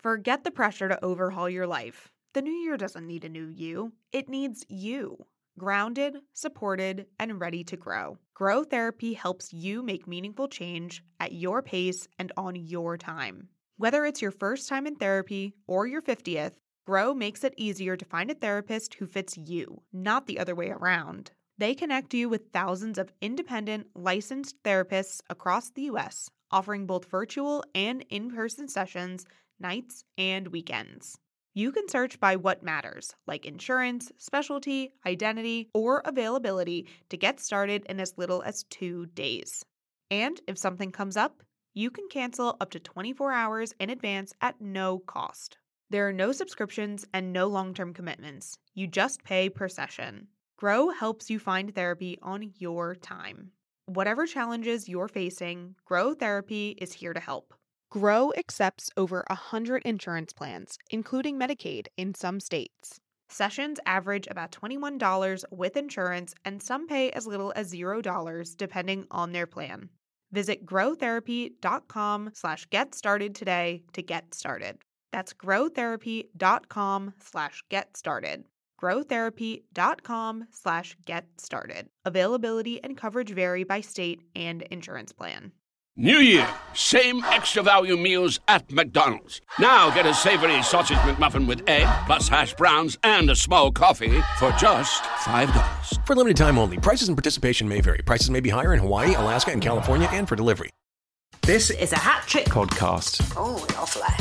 Forget the pressure to overhaul your life. The new year doesn't need a new you. It needs you. Grounded, supported, and ready to grow. Grow Therapy helps you make meaningful change at your pace and on your time. Whether it's your first time in therapy or your 50th, Grow makes it easier to find a therapist who fits you, not the other way around. They connect you with thousands of independent, licensed therapists across the U.S., offering both virtual and in-person sessions, nights and weekends. You can search by what matters, like insurance, specialty, identity, or availability to get started in as little as 2 days. And if something comes up, you can cancel up to 24 hours in advance at no cost. There are no subscriptions and no long-term commitments. You just pay per session. Grow helps you find therapy on your time. Whatever challenges you're facing, Grow Therapy is here to help. Grow accepts over 100 insurance plans, including Medicaid in some states. Sessions average about $21 with insurance, and some pay as little as $0 depending on their plan. Visit growtherapy.com/get started today to get started. That's growtherapy.com/get started. growtherapy.com/get started. Availability and coverage vary by state and insurance plan. New Year, same extra value meals at McDonald's. Now get a savory sausage McMuffin with egg, plus hash browns and a small coffee for just $5. For limited time only. Prices and participation may vary. Prices may be higher in Hawaii, Alaska, and California, and for delivery. This is a Hat Trick podcast. Oh, lovely.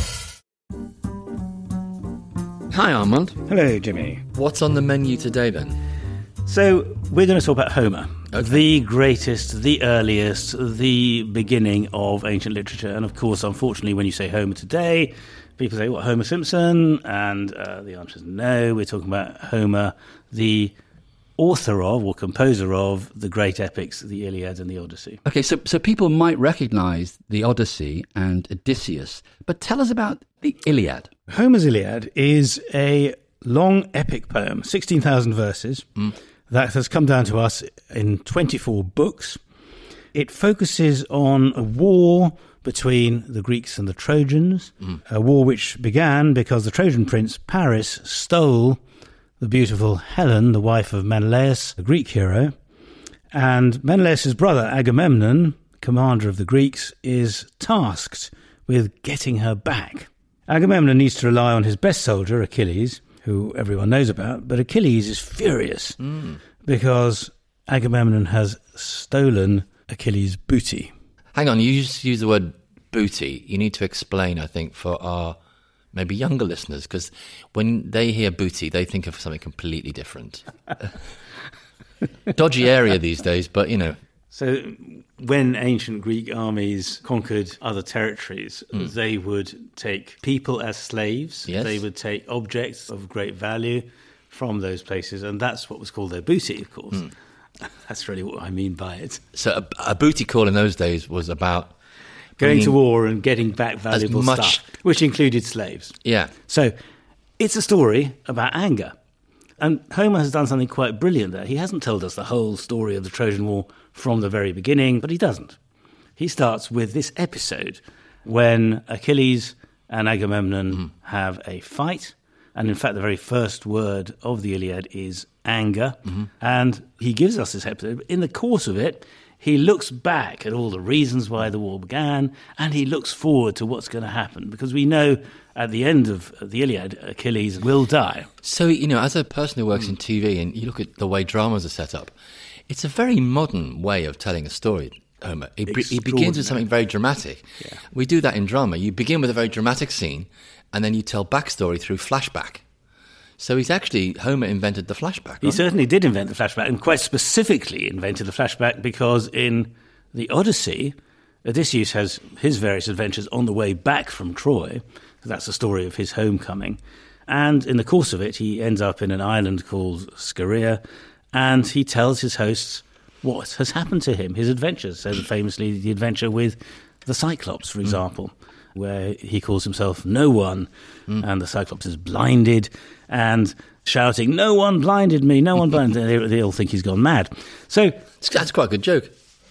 Hi, Armand. Hello, Jimmy. What's on the menu today, then? So, we're going to talk about Homer, Okay. the greatest, the earliest, the beginning of ancient literature. And, of course, unfortunately, when you say Homer today, people say, what, Homer Simpson? And the answer is no. We're talking about Homer, the author of, or composer of, the great epics, the Iliad and the Odyssey. Okay, so people might recognise the Odyssey and Odysseus, but tell us about the Iliad. Homer's Iliad is a long epic poem, 16,000 verses, that has come down to us in 24 books. It focuses on a war between the Greeks and the Trojans, a war which began because the Trojan prince Paris stole the beautiful Helen, the wife of Menelaus, the Greek hero, and Menelaus' brother Agamemnon, commander of the Greeks, is tasked with getting her back. Agamemnon needs to rely on his best soldier, Achilles, who everyone knows about, but Achilles is furious because Agamemnon has stolen Achilles' booty. Hang on, you just use the word booty. You need to explain, I think, for our maybe younger listeners, because when they hear booty, they think of something completely different. Dodgy area these days, but, you know. So when ancient Greek armies conquered other territories, they would take people as slaves. Yes. They would take objects of great value from those places, and that's what was called their booty, of course. That's really what I mean by it. So a booty call in those days was about Going to war and getting back valuable stuff, which included slaves. Yeah. So it's a story about anger. And Homer has done something quite brilliant there. He hasn't told us the whole story of the Trojan War from the very beginning, but he doesn't. He starts with this episode when Achilles and Agamemnon have a fight. And in fact, the very first word of the Iliad is anger. And he gives us this episode. In the course of it, he looks back at all the reasons why the war began, and he looks forward to what's going to happen, because we know at the end of the Iliad, Achilles will die. So, you know, as a person who works in TV and you look at the way dramas are set up, it's a very modern way of telling a story, Homer. It begins with something very dramatic. Yeah. We do that in drama. You begin with a very dramatic scene, and then you tell backstory through flashback. So Homer invented the flashback. He certainly did invent the flashback, and quite specifically invented the flashback because in the Odyssey, Odysseus has his various adventures on the way back from Troy. That's the story of his homecoming. And in the course of it, he ends up in an island called Scheria, and he tells his hosts what has happened to him, his adventures. So famously, the adventure with the Cyclops, for example, where he calls himself No One, and the Cyclops is blinded and shouting, "No one blinded me, no one blinded me." They all think he's gone mad. So That's quite a good joke.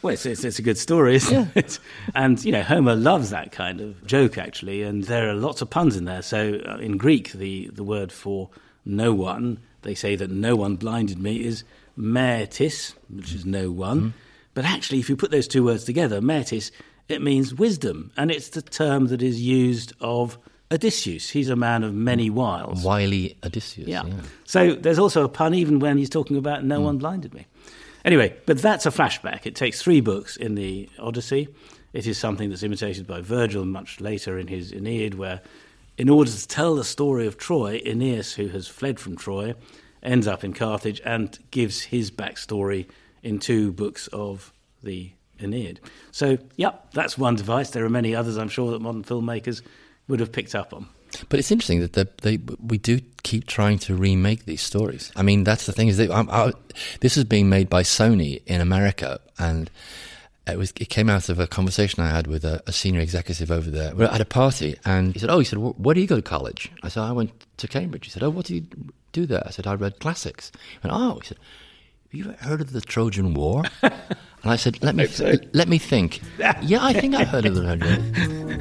Well, it's a good story, isn't it? And, Homer loves that kind of joke, actually, and there are lots of puns in there. So in Greek, the word for no one, they say that no one blinded me, is mertis, which is no one. Mm-hmm. But actually, if you put those two words together, mertis, it means wisdom, and it's the term that is used of Odysseus. He's a man of many wiles. Wily Odysseus, yeah. So there's also a pun even when he's talking about no one blinded me. Anyway, but that's a flashback. It takes 3 books in the Odyssey. It is something that's imitated by Virgil much later in his Aeneid, where in order to tell the story of Troy, Aeneas, who has fled from Troy, ends up in Carthage and gives his backstory in 2 books of the Aeneid. So, that's one device. There are many others, I'm sure, that modern filmmakers would have picked up on. But it's interesting that we do keep trying to remake these stories. I mean, that's the thing, is that this is being made by Sony in America, and it came out of a conversation I had with a senior executive over there. We were at a party, and he said, where do you go to college? I said, I went to Cambridge. He said, what do you do there? I said, I read classics. He went, he said, have you ever heard of the Trojan War? And I said, let me think. Yeah, I think I've heard of the Trojan War.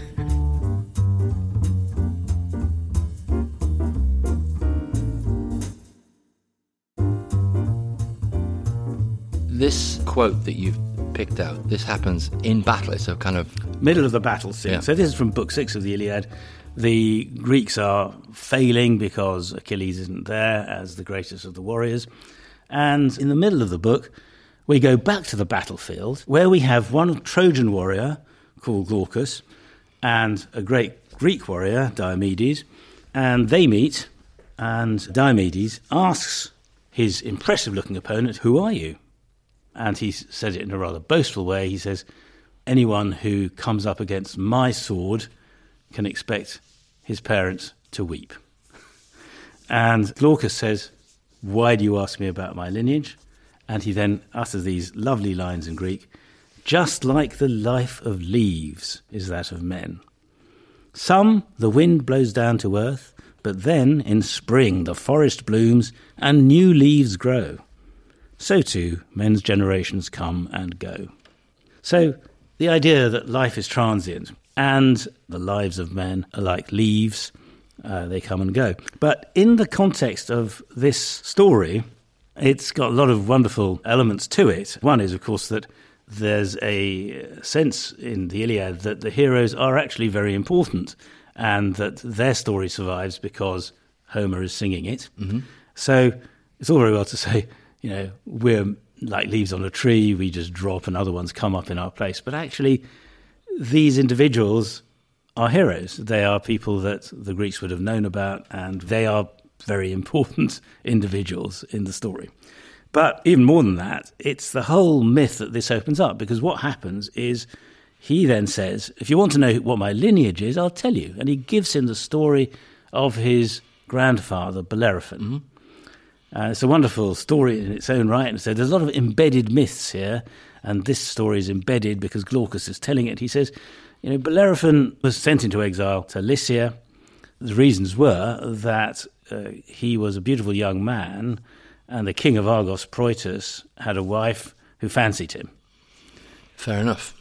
This quote that you've picked out, this happens in battle, so kind of... middle of the battle scene. Yeah. So this is from Book 6 of the Iliad. The Greeks are failing because Achilles isn't there as the greatest of the warriors. And in the middle of the book, we go back to the battlefield, where we have one Trojan warrior called Glaucus and a great Greek warrior, Diomedes, and they meet, and Diomedes asks his impressive-looking opponent, "Who are you?" And he says it in a rather boastful way. He says, "Anyone who comes up against my sword can expect his parents to weep." And Glaucus says, "Why do you ask me about my lineage?" And he then utters these lovely lines in Greek. "Just like the life of leaves is that of men. Some the wind blows down to earth, but then in spring the forest blooms and new leaves grow. So too men's generations come and go." So the idea that life is transient and the lives of men are like leaves, they come and go. But in the context of this story, it's got a lot of wonderful elements to it. One is, of course, that there's a sense in the Iliad that the heroes are actually very important and that their story survives because Homer is singing it. Mm-hmm. So it's all very well to say, we're like leaves on a tree, we just drop and other ones come up in our place. But actually, these individuals are heroes. They are people that the Greeks would have known about, and they are very important individuals in the story. But even more than that, it's the whole myth that this opens up, because what happens is he then says, "If you want to know what my lineage is, I'll tell you." And he gives him the story of his grandfather, Bellerophon. Mm-hmm. It's a wonderful story in its own right. And so there's a lot of embedded myths here, and this story is embedded because Glaucus is telling it. He says, Bellerophon was sent into exile to Lycia. The reasons were that he was a beautiful young man, and the king of Argos, Proetus, had a wife who fancied him. Fair enough.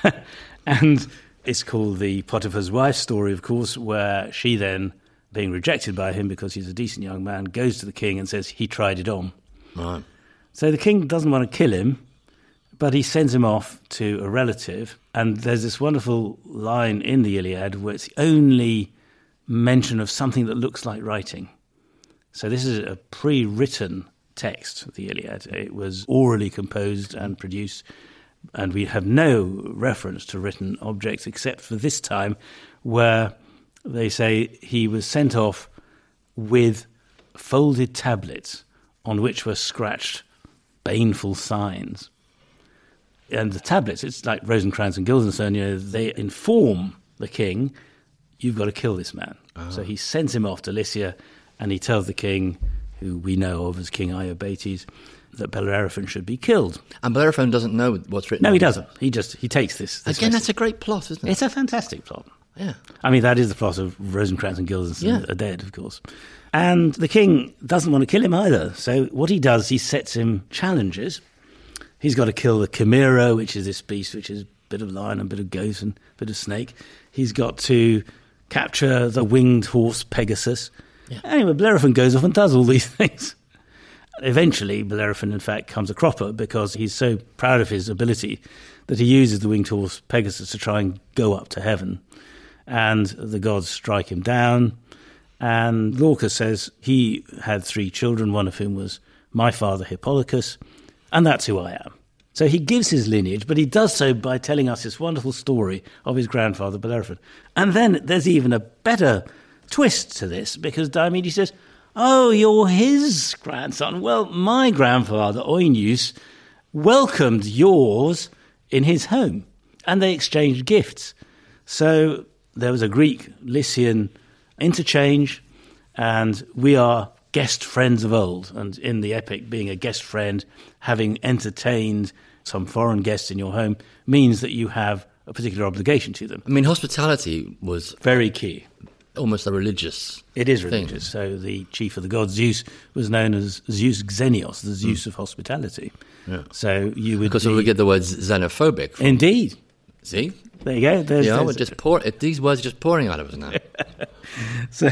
And it's called the Potiphar's wife story, of course, where she then, being rejected by him because he's a decent young man, goes to the king and says he tried it on. Right. So the king doesn't want to kill him, but he sends him off to a relative. And there's this wonderful line in the Iliad where it's the only mention of something that looks like writing. So this is a pre-written text, the Iliad. It was orally composed and produced, and we have no reference to written objects except for this time where they say he was sent off with folded tablets on which were scratched baneful signs. And the tablets, it's like Rosencrantz and Guildenstern, they inform the king, "You've got to kill this man." Oh. So he sends him off to Lycia, and he tells the king, who we know of as King Iobates, that Bellerophon should be killed. And Bellerophon doesn't know what's written. No, he doesn't. He takes this Again, message. That's a great plot, isn't it? It's a fantastic plot. Yeah. I mean, that is the plot of Rosencrantz and Guildenstern are dead, of course. And the king doesn't want to kill him either. So what he does, he sets him challenges. He's got to kill the Chimera, which is this beast, which is a bit of lion and a bit of goat and a bit of snake. He's got to capture the winged horse Pegasus. Yeah. Anyway, Bellerophon goes off and does all these things. Eventually, Bellerophon, in fact, comes a cropper because he's so proud of his ability that he uses the winged horse Pegasus to try and go up to heaven. And the gods strike him down. And Glaucus says he had 3 children, one of whom was my father Hippolochus, and that's who I am. So he gives his lineage, but he does so by telling us this wonderful story of his grandfather Bellerophon. And then there's even a better twist to this, because Diomedes says, oh, you're his grandson. Well, my grandfather, Oeneus, welcomed yours in his home, and they exchanged gifts. So there was a Greek-Lycian interchange, and we are guest friends of old. And in the epic, being a guest friend, having entertained some foreign guests in your home, means that you have a particular obligation to them. I mean, hospitality was very key. Almost a religious It is religious. So the chief of the gods, Zeus, was known as Zeus Xenios, the Zeus of hospitality. Yeah. So you would Because we get the word xenophobic from. Indeed. See? There you go. These words are just pouring out of us now. So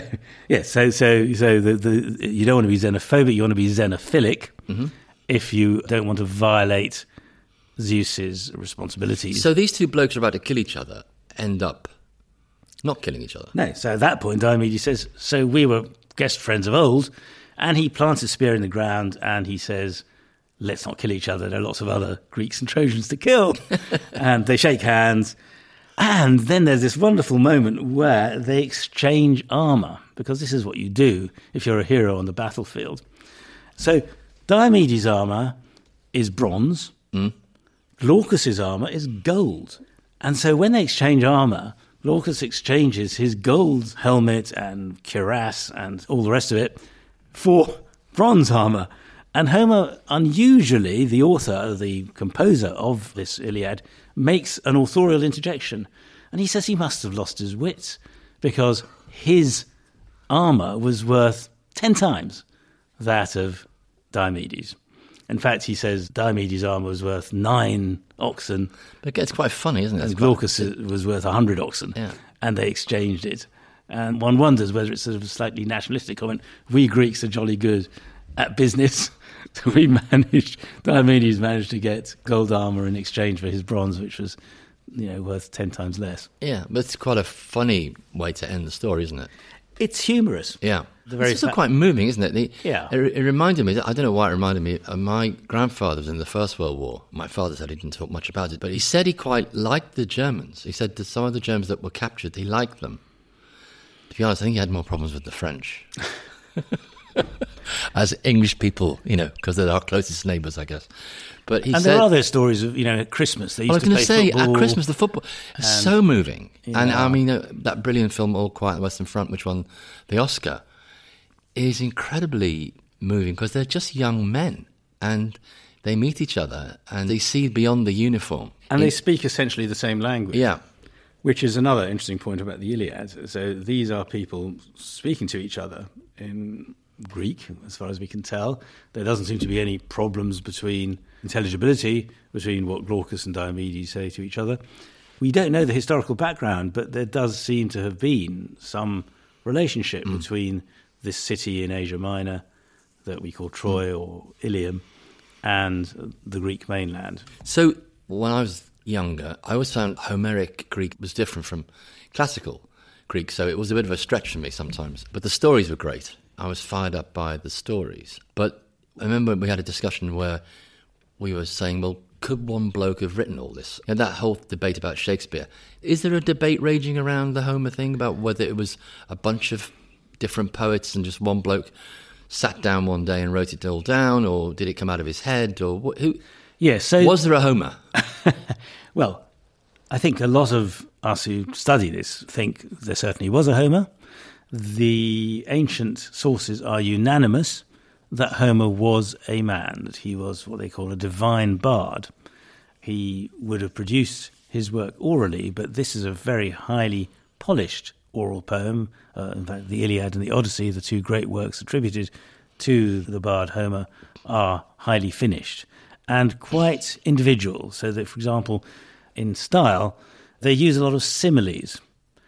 you don't want to be xenophobic, you want to be xenophilic if you don't want to violate Zeus's responsibilities. So these two blokes are about to kill each other, end up not killing each other. No, so at that point Diomedes says, so we were guest friends of old, and he plants a spear in the ground and he says, let's not kill each other, there are lots of other Greeks and Trojans to kill. And they shake hands. And then there's this wonderful moment where they exchange armour, because this is what you do if you're a hero on the battlefield. So Diomedes' armour is bronze, Glaucus' armour is gold. And so when they exchange armour, Glaucus exchanges his gold helmet and cuirass and all the rest of it for bronze armour. And Homer, unusually, the author, the composer of this Iliad, makes an authorial interjection. And he says he must have lost his wits because his armour was worth 10 times that of Diomedes. In fact, he says Diomedes' armour was worth 9 oxen. But it gets quite funny, isn't it? And Glaucus was worth 100 oxen. Yeah. And they exchanged it. And one wonders whether it's sort of a slightly nationalistic comment. We Greeks are jolly good at business. So Diomedes managed to get gold armour in exchange for his bronze, which was, worth 10 times less. Yeah, but it's quite a funny way to end the story, isn't it? It's humorous. Yeah. It's also quite moving, isn't it? Yeah. It reminded me, I don't know why it reminded me, my grandfather was in the First World War. My father said he didn't talk much about it, but he said he quite liked the Germans. He said that some of the Germans that were captured, he liked them. To be honest, I think he had more problems with the French. As English people, because they're our closest neighbours, I guess. But he said, there are those stories of, at Christmas, they used to play football. At Christmas, the football is so moving. Yeah. And I mean, that brilliant film, All Quiet on the Western Front, which won the Oscar, is incredibly moving because they're just young men and they meet each other and they see beyond the uniform. And they speak essentially the same language. Yeah. Which is another interesting point about the Iliad. So these are people speaking to each other in Greek, as far as we can tell. There doesn't seem to be any problems between intelligibility between what Glaucus and Diomedes say to each other. We don't know the historical background, but there does seem to have been some relationship between this city in Asia Minor that we call Troy or Ilium and the Greek mainland. So when I was younger, I always found Homeric Greek was different from classical Greek, so it was a bit of a stretch for me sometimes. But the stories were great. I was fired up by the stories. But I remember we had a discussion where we were saying, well, could one bloke have written all this? And that whole debate about Shakespeare. Is there a debate raging around the Homer thing about whether it was a bunch of different poets and just one bloke sat down one day and wrote it all down, or did it come out of his head? Or who? Yeah, so was there a Homer? Well, I think a lot of us who study this think there certainly was a Homer. The ancient sources are unanimous that Homer was a man, that he was what they call a divine bard. He would have produced his work orally, but this is a very highly polished oral poem. In fact, the Iliad and the Odyssey, the two great works attributed to the bard Homer, are highly finished. and quite individual. So that, for example, in style, they use a lot of similes.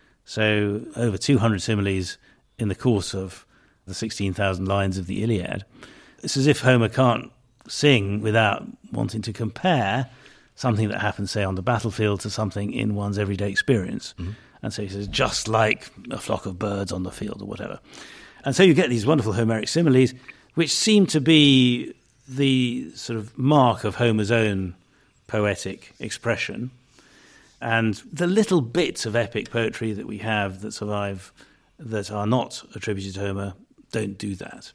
So over 200 similes in the course of the 16,000 lines of the Iliad. It's as if Homer can't sing without wanting to compare something that happens, say, on the battlefield to something in one's everyday experience. Mm-hmm. And so he says, just like a flock of birds on the field or whatever. And so you get these wonderful Homeric similes, which seem to be the sort of mark of Homer's own poetic expression. And the little bits of epic poetry that we have that survive that are not attributed to Homer don't do that.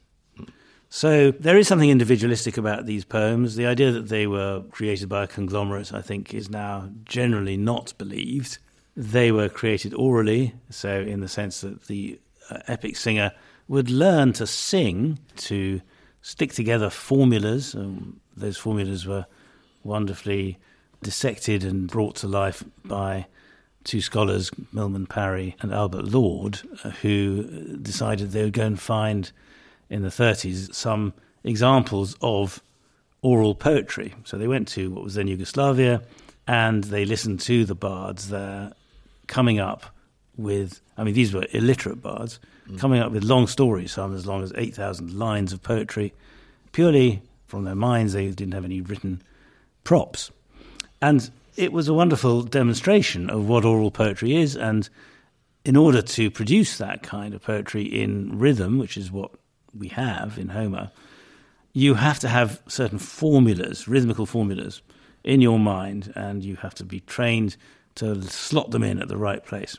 So there is something individualistic about these poems. The idea that they were created by a conglomerate, I think, is now generally not believed. They were created orally, so in the sense that the epic singer would learn to sing, to stick together formulas. Those formulas were wonderfully dissected and brought to life by two scholars, Milman Parry and Albert Lord, who decided they would go and find, in the 30s, some examples of oral poetry. So they went to what was then Yugoslavia, and they listened to the bards there coming up with, I mean, these were illiterate bards, coming up with long stories, some as long as 8,000 lines of poetry, purely from their minds. They didn't have any written props. And it was a wonderful demonstration of what oral poetry is, and in order to produce that kind of poetry in rhythm, which is what we have in Homer, you have to have certain formulas, rhythmical formulas, in your mind, and you have to be trained to slot them in at the right place.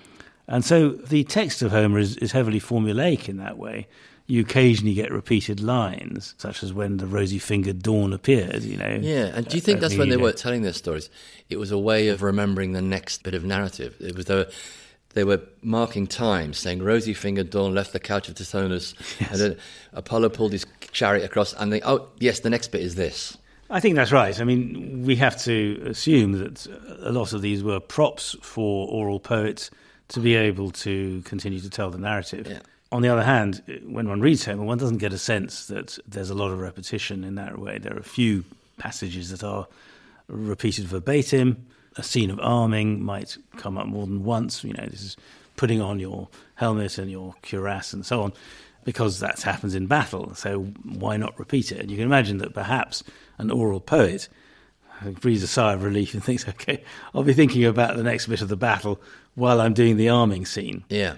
And so the text of Homer is heavily formulaic in that way. You occasionally get repeated lines, such as when the rosy-fingered dawn appeared, you know. Yeah, and do you think that's when they were telling their stories? It was a way of remembering the next bit of narrative. It was they were marking time, saying rosy-fingered dawn left the couch of Tithonus, yes. And then Apollo pulled his chariot across, and the next bit is this. I think that's right. I mean, we have to assume that a lot of these were props for oral poets to be able to continue to tell the narrative. Yeah. On the other hand, when one reads Homer, one doesn't get a sense that there's a lot of repetition in that way. There are a few passages that are repeated verbatim. A scene of arming might come up more than once. You know, this is putting on your helmet and your cuirass and so on, because that happens in battle. So why not repeat it? And you can imagine that perhaps an oral poet breathes a sigh of relief and thinks, okay, I'll be thinking about the next bit of the battle while I'm doing the arming scene. Yeah.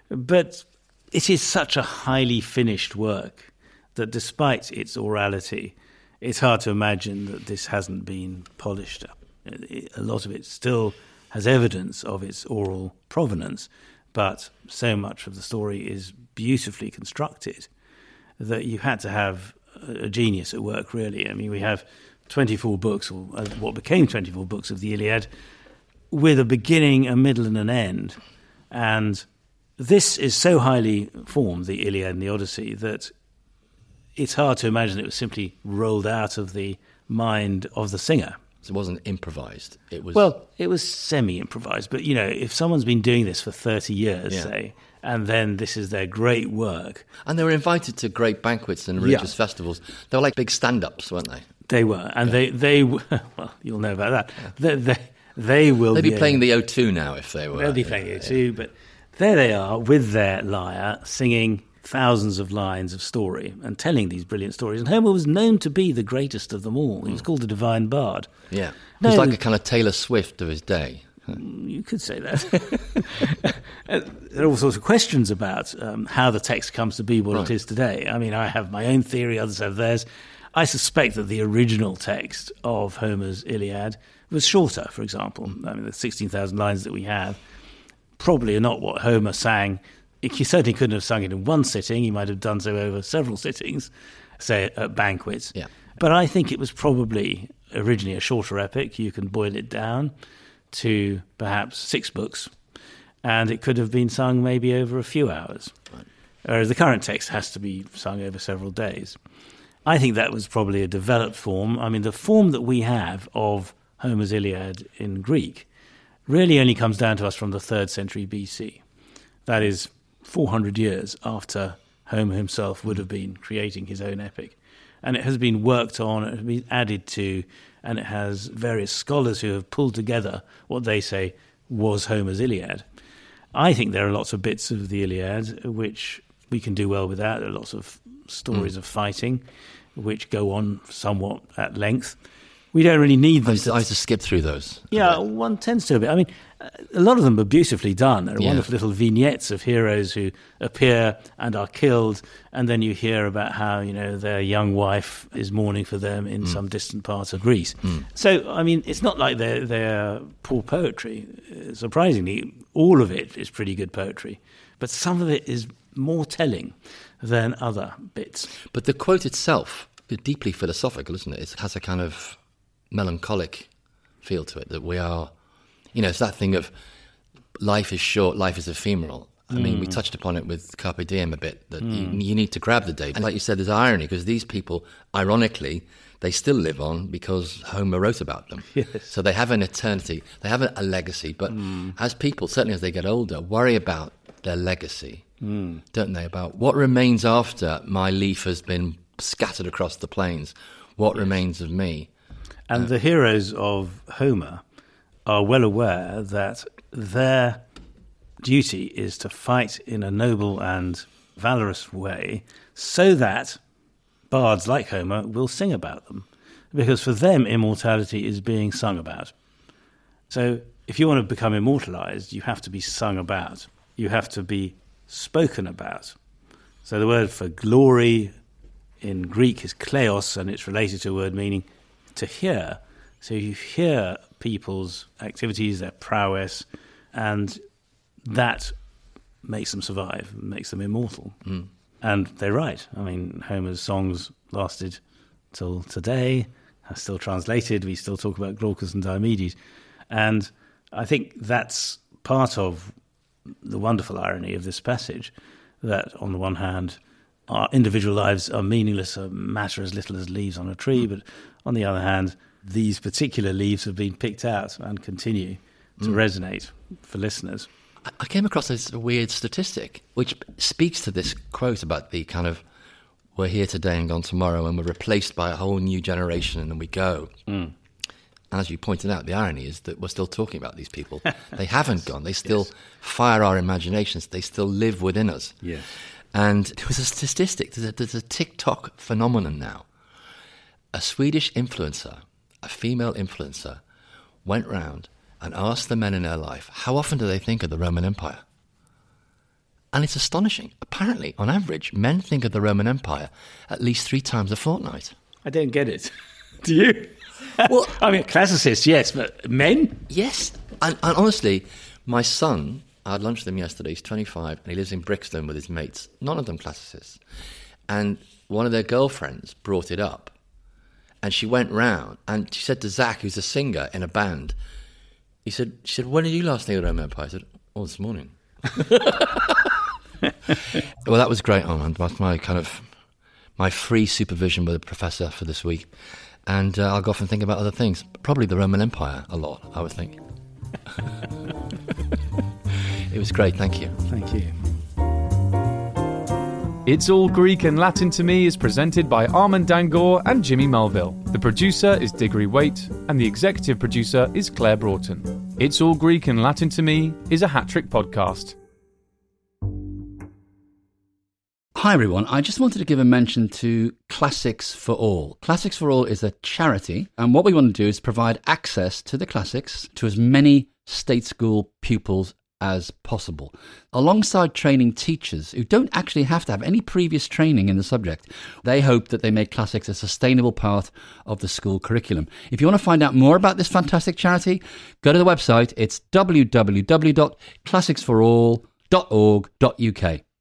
But it is such a highly finished work that despite its orality, it's hard to imagine that this hasn't been polished up. A lot of it still has evidence of its oral provenance, but so much of the story is beautifully constructed that you had to have a genius at work, really. I mean, we have 24 books, or what became 24 books of the Iliad, with a beginning, a middle, and an end. And this is so highly formed, the Iliad and the Odyssey, that it's hard to imagine it was simply rolled out of the mind of the singer. So it wasn't improvised. It was semi-improvised. But, you know, if someone's been doing this for 30 years, say, and then this is their great work. And they were invited to great banquets and religious festivals. They were like big stand-ups, weren't they? They were. And they well, you'll know about that. They will They'd be playing the O2 now if they were. They'll be playing the O2, but there they are with their lyre singing thousands of lines of story and telling these brilliant stories. And Homer was known to be the greatest of them all. He was called the Divine Bard. Yeah. He was like a kind of Taylor Swift of his day. You could say that. There are all sorts of questions about how the text comes to be what it is today. I mean, I have my own theory, others have theirs. I suspect that the original text of Homer's Iliad was shorter, for example. I mean, the 16,000 lines that we have probably are not what Homer sang. He certainly couldn't have sung it in one sitting. He might have done so over several sittings, say at banquets. Yeah. But I think it was probably originally a shorter epic. You can boil it down to perhaps 6 books, and it could have been sung maybe over a few hours. Right. Whereas the current text has to be sung over several days. I think that was probably a developed form. I mean, the form that we have of Homer's Iliad in Greek really only comes down to us from the 3rd century BC. That is 400 years after Homer himself would have been creating his own epic. and it has been worked on, it has been added to, and it has various scholars who have pulled together what they say was Homer's Iliad. I think there are lots of bits of the Iliad which we can do well without. There are lots of stories of fighting which go on somewhat at length. We don't really need them. I used to skip through those. Yeah, one tends to a bit. I mean, a lot of them are beautifully done. There are wonderful little vignettes of heroes who appear and are killed, and then you hear about how, their young wife is mourning for them in some distant part of Greece. So, I mean, it's not like they're poor poetry. Surprisingly, all of it is pretty good poetry, but some of it is more telling than other bits. But the quote itself is deeply philosophical, isn't it? It has a kind of melancholic feel to it, that we are, it's that thing of life is short, life is ephemeral. I mean, we touched upon it with Carpe Diem a bit, that you need to grab the day. And like you said, there's irony, because these people, ironically, they still live on because Homer wrote about them. Yes. So they have an eternity, they have a legacy. But as people, certainly as they get older, worry about their legacy, don't they? About what remains after my leaf has been scattered across the plains, what remains of me. And the heroes of Homer are well aware that their duty is to fight in a noble and valorous way so that bards like Homer will sing about them. Because for them, immortality is being sung about. So if you want to become immortalized, you have to be sung about. You have to be spoken about. So the word for glory in Greek is kleos, and it's related to a word meaning to hear. So you hear people's activities, their prowess, and that makes them survive, makes them immortal. And they're right. I mean, Homer's songs lasted till today, are still translated. We still talk about Glaucus and Diomedes. And I think that's part of the wonderful irony of this passage, that on the one hand, our individual lives are meaningless, matter as little as leaves on a tree, but on the other hand, these particular leaves have been picked out and continue to resonate for listeners. I came across this weird statistic which speaks to this quote about the kind of, we're here today and gone tomorrow, and we're replaced by a whole new generation, and then we go. And as you pointed out, the irony is that we're still talking about these people. They haven't gone. They still fire our imaginations. They still live within us. Yes. And there was a statistic. There's a TikTok phenomenon now. A Swedish influencer, a female influencer, went round and asked the men in their life, how often do they think of the Roman Empire? And it's astonishing. Apparently, on average, men think of the Roman Empire at least 3 times a fortnight. I don't get it. Do you? Well, I mean, classicists, yes, but men? Yes. And honestly, my son, I had lunch with him yesterday, he's 25, and he lives in Brixton with his mates, none of them classicists. And one of their girlfriends brought it up. And she went round, and she said to Zach, who's a singer in a band, she said, when did you last think of the Roman Empire? I said, this morning. Well, that was great. That's my free supervision with a professor for this week. And I'll go off and think about other things. Probably the Roman Empire a lot, I would think. It was great, thank you. Thank you. It's All Greek and Latin to Me is presented by Armand Dangour and Jimmy Mulville. The producer is Diggory Waite, and the executive producer is Claire Broughton. It's All Greek and Latin to Me is a hat-trick podcast. Hi everyone, I just wanted to give a mention to Classics for All. Classics for All is a charity, and what we want to do is provide access to the classics to as many state school pupils as possible, alongside training teachers who don't actually have to have any previous training in the subject. They hope that they make classics a sustainable part of the school curriculum. If you want to find out more about this fantastic charity, go to the website. It's www.classicsforall.org.uk.